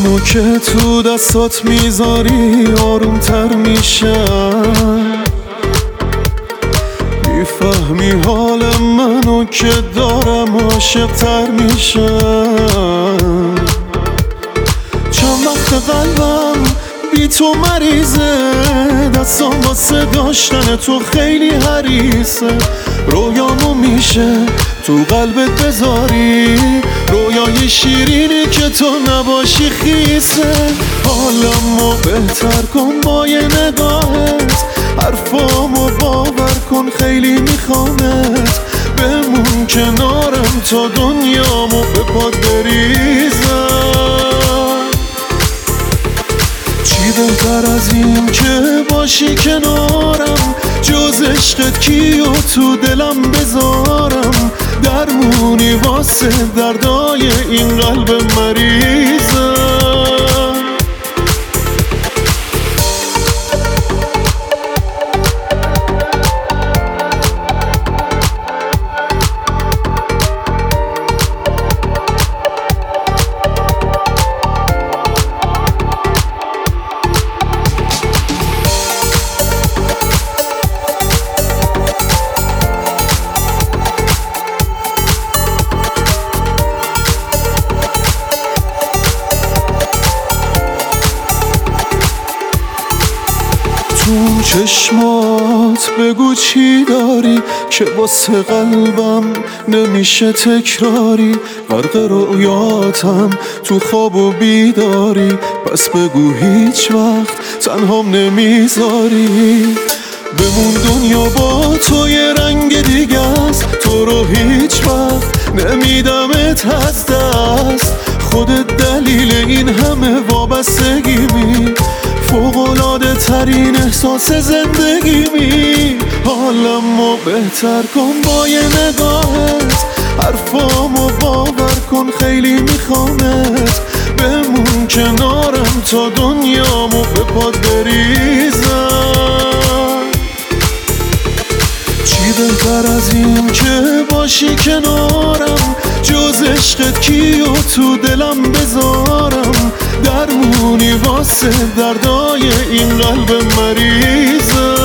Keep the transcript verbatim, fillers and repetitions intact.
منو که تو دستات میذاری آروم تر میشم، میفهمی حال منو که دارم عاشق تر میشم. چند وقت قلبم بی تو مریضه، دستام واسه داشتن تو خیلی حریصه. رویامو میشه تو قلبت بذاری، رویای شیرینی که تو نباشی خیسه. حالمو بهتر کن با یه نگاهت، حرفامو باور کن خیلی میخوامت. بمون کنارم تا دنیامو به پات بریزم. چی بهتر از این که باشی کنارم، جز عشقت کیو تو دلم بذارم. درمونی واسه دردای این قلب مریضم. تو چشمات بگو چی داری که واسه قلبم نمیشه تکراری. غرق رویاتم تو خواب و بیداری، پس بگو هیچ وقت تنهام نمیذاری. بمون دنیا با تو یه رنگ دیگه است، تو رو هیچ وقت نمیدمت از دست. خودت دلیل این همه وابستگیمی، فوق‌العاده ترین احساس زندگیمی. حالمو بهتر کن با یه نگاهت، حرفامو باور کن خیلی میخوامت. بمون کنارم تا دنیامو به پات بریزم. چی بهتر از این که باشی کنارم، جز عشقت کیو تو دلم بذارم. درمونی واسه دردای این قلب مریضم.